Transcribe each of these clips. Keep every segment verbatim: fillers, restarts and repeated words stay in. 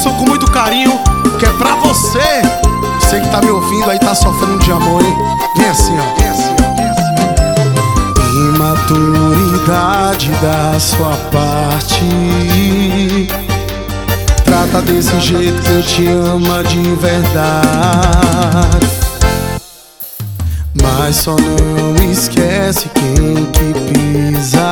canção com muito carinho, que é pra você. Você que tá me ouvindo aí, tá sofrendo de amor, hein? Vem assim, ó, vem assim, ó, vem assim. Imaturidade da sua parte, trata desse jeito que eu te amo de verdade. Mas só não esquece quem que pisa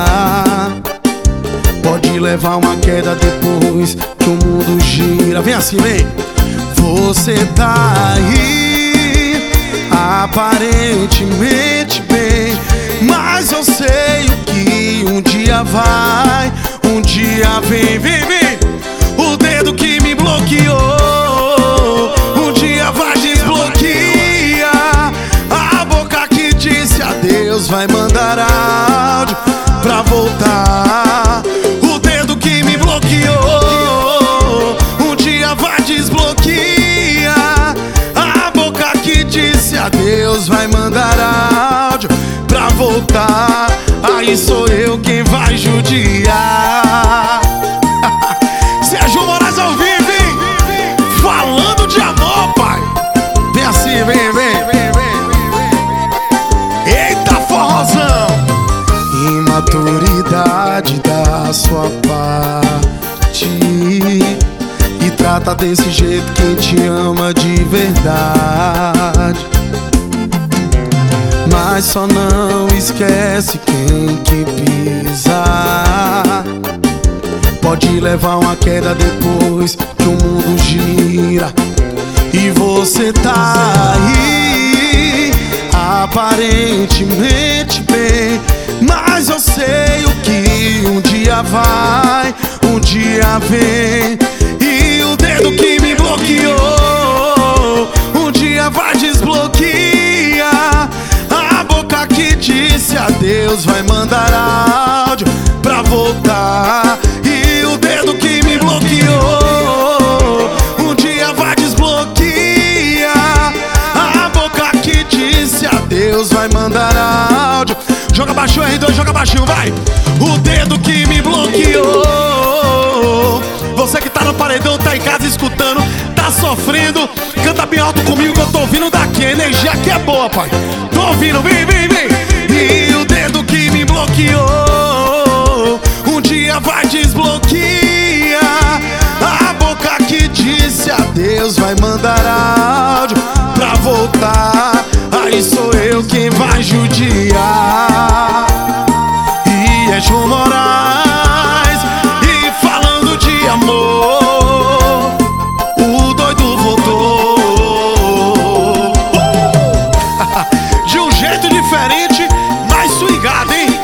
pode levar uma queda depois que o mundo gira. Vem assim, vem. Você tá aí aparentemente bem, mas eu sei o que um dia vai, um dia vem, vem, vem. O dedo que me bloqueou, um dia vai desbloquear. A boca que disse adeus vai mandar áudio pra voltar. O dedo que me bloqueou, um dia vai desbloquear. A boca que disse adeus vai mandar áudio pra voltar. Aí sou eu quem vai judiar. Sérgio Moraes ao vivo, hein? Falando de amor, pai. Vem assim, vem, vem, vem, vem. Eita, forrozão. Imaturidade da sua parte, e trata desse jeito quem te ama de verdade. Mas só não esquece quem que pisa pode levar uma queda depois que o mundo gira. E você tá aí aparentemente bem, mas eu sei o que um dia vai, um dia vem. E o dedo que me bloqueou, um dia vai desbloquear. A boca que disse adeus vai mandar áudio pra voltar. E o dedo que me bloqueou, um dia vai desbloquear. A boca que disse adeus vai mandar áudio. Joga baixinho, R dois, joga baixinho, vai. O dedo que me bloqueou. Você que tá no paredão, tá em casa escutando, tá sofrendo, canta bem alto comigo que eu tô ouvindo daqui. A energia aqui é boa, pai. Tô ouvindo, vem, vem, vem. E o dedo que me bloqueou, um dia vai desbloquear. A boca que disse adeus vai mandar áudio pra voltar. Aí sou eu quem vai judiar. E é João Moraes, e falando de amor, o doido voltou. De um jeito diferente, mais swingado, hein?